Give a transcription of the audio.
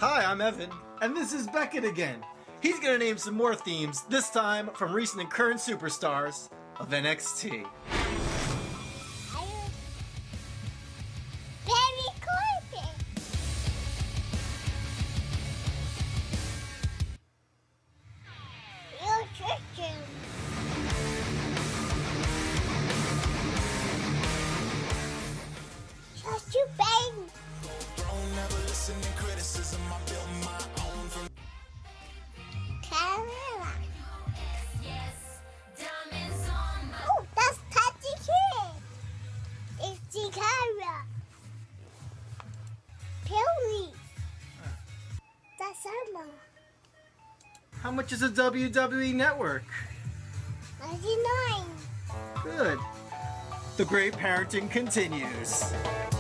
Hi, I'm Evan, and this is Beckett again. He's gonna name some more themes, this time from recent and current superstars of NXT. Baby Corbin. Your chicken. Trust you, bang. Carolina. Oh, that's Patty Kid. It's Jakara. Pilly. That's Emma. How much is a WWE Network? 99. Good. The great parenting continues.